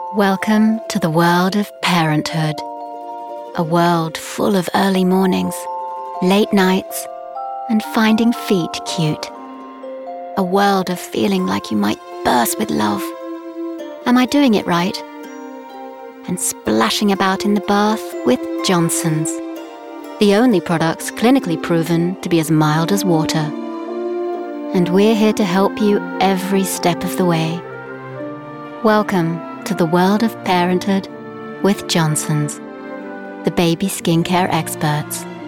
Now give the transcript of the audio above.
Welcome to the world of parenthood. A world full of early mornings, late nights, and finding feet cute. A world of feeling like you might burst with love. Am I doing it right? And splashing about in the bath with Johnson's, the only products clinically proven to be as mild as water. And we're here to help you every step of the way. Welcome to the world of parenthood with Johnson's, the baby skincare experts.